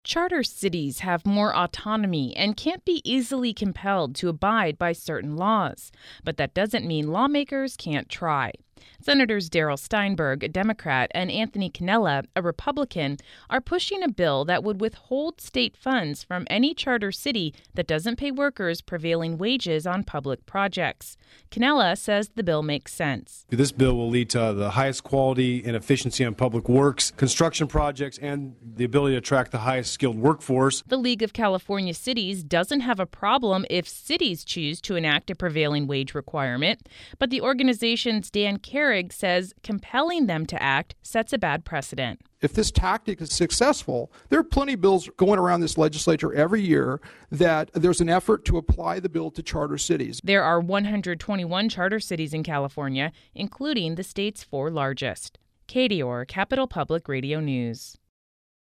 Charter cities have more autonomy and can't be easily compelled to abide by certain laws. But that doesn't mean lawmakers can't try. Senators Darrell Steinberg, a Democrat, and Anthony Cannella, a Republican, are pushing a bill that would withhold state funds from any charter city that doesn't pay workers prevailing wages on public projects. Cannella says the bill makes sense. This bill will lead to the highest quality and efficiency on public works, construction projects, and the ability to attract the highest skilled workforce. The League of California Cities doesn't have a problem if cities choose to enact a prevailing wage requirement, but the organization's Dan Carrig says compelling them to act sets a bad precedent. If this tactic is successful, there are plenty of bills going around this legislature every year that there's an effort to apply the bill to charter cities. There are 121 charter cities in California, including the state's 4 largest. Katie Orr, Capital Public Radio News.